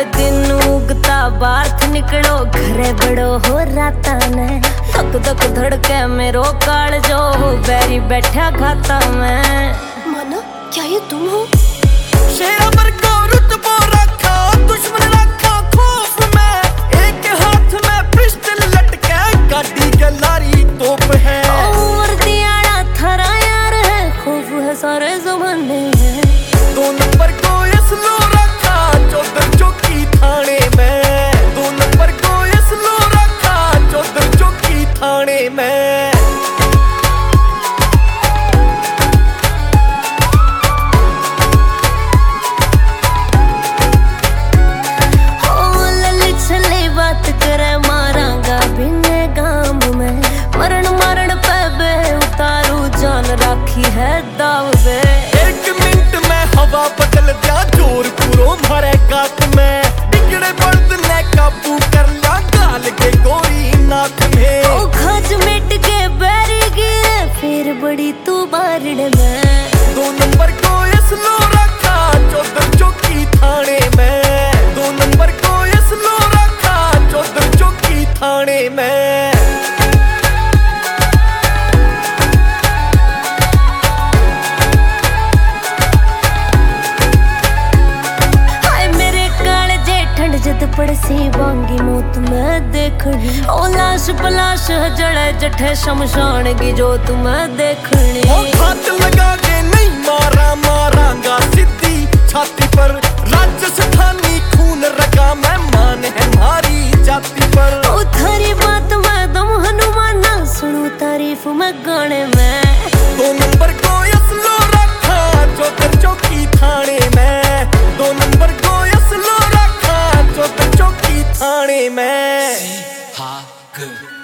दिन उगता बार्थ निकलो घरे बड़ो हो राता ने धक धक धड़के मेरो काल जो बैरी बैठा खाता मैं। माना क्या ये तुम हो? शेरा पर को रुतबो रखा दुश्मन रखा खौफ में एक हाथ में पिस्टल लटके गाड़ी गलारी तोप है और दियाड़ा थरा यार है खौफ है सारे जमाने है। 2 नंबर को स्लो रखा चौधर चौकी थाने में 2 नंबर को स्लो रखा चौधर चौकी थाने में। बात करे मारांगा बिने गाम में मरण मरण पे बे उतारू जान राखी है दाव बे। 1 मिनट में हवा बदल दिया जोर पूरो मारे गात में बिगड़े बर्द ने काबू कर लिया गाल के गोरी नाक में ओ खज मिट के बैरी गिरे फिर बड़ी तू बारड़ में। 2 नंबर को स्लो रखा चौधर चौकी थाने में 2 नंबर को स्लो रखा चौधर चौकी थाने में। हाय मेरे काले जे ठंड जद पड़सी बांगी मौत में देखनी ओ लाश पलाश जड़े जठे शमशान की जो तुम्हें देखनी। ओ हाथ लगा के नहीं मारा मारांगा सीधी छाती पर राजस्थानी खून रगा मैं मान है मारी जाति पर। ओ थारी बात में दम हनुमाना सुनू तारीफ में गाने में। 2 नंबर को स्लो रखा चौधर चौकी थाने में 2 नंबर को स्लो रखा चौधर चौकी थाने में।